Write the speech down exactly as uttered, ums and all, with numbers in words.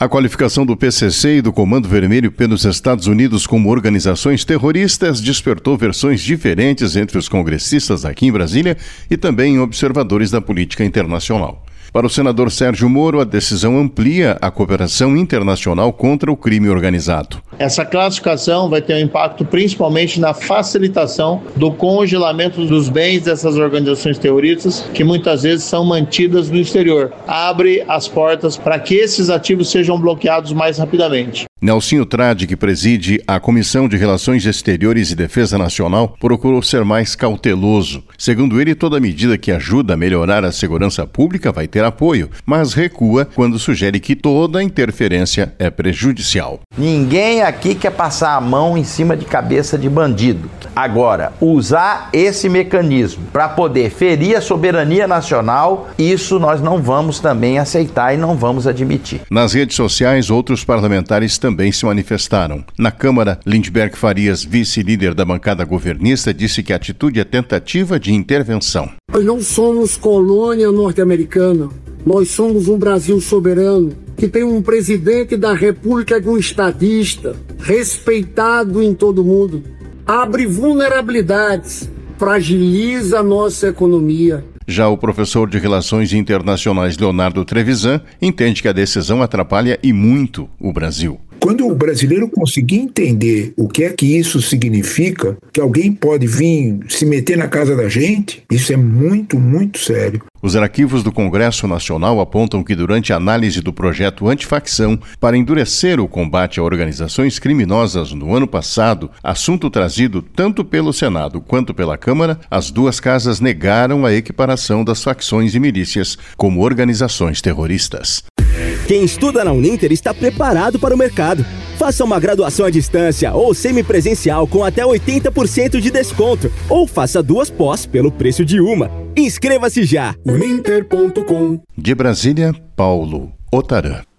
A qualificação do P C C e do Comando Vermelho pelos Estados Unidos como organizações terroristas despertou versões diferentes entre os congressistas aqui em Brasília e também em observadores da política internacional. Para o senador Sérgio Moro, a decisão amplia a cooperação internacional contra o crime organizado. Essa classificação vai ter um impacto principalmente na facilitação do congelamento dos bens dessas organizações terroristas, que muitas vezes são mantidas no exterior. Abre as portas para que esses ativos sejam bloqueados mais rapidamente. Nelsinho Trade, que preside a Comissão de Relações Exteriores e Defesa Nacional, procurou ser mais cauteloso. Segundo ele, toda medida que ajuda a melhorar a segurança pública vai ter apoio, mas recua quando sugere que toda interferência é prejudicial. Ninguém aqui quer passar a mão em cima de cabeça de bandido. Agora, usar esse mecanismo para poder ferir a soberania nacional, isso nós não vamos também aceitar e não vamos admitir. Nas redes sociais, outros parlamentares também também se manifestaram. Na Câmara, Lindbergh Farias, vice-líder da bancada governista, disse que a atitude é tentativa de intervenção. Nós não somos colônia norte-americana. Nós somos um Brasil soberano, que tem um presidente da República, um estadista, respeitado em todo mundo. Abre vulnerabilidades, fragiliza a nossa economia. Já o professor de Relações Internacionais Leonardo Trevisan entende que a decisão atrapalha e muito o Brasil. Quando o brasileiro conseguir entender o que é que isso significa, que alguém pode vir se meter na casa da gente, isso é muito, muito sério. Os arquivos do Congresso Nacional apontam que durante a análise do projeto antifacção para endurecer o combate a organizações criminosas no ano passado, assunto trazido tanto pelo Senado quanto pela Câmara, as duas casas negaram a equiparação das facções e milícias como organizações terroristas. Quem estuda na Uninter está preparado para o mercado. Faça uma graduação à distância ou semipresencial com até oitenta por cento de desconto. Ou faça duas pós pelo preço de uma. Inscreva-se já! Uninter ponto com. De Brasília, Paulo Otarã.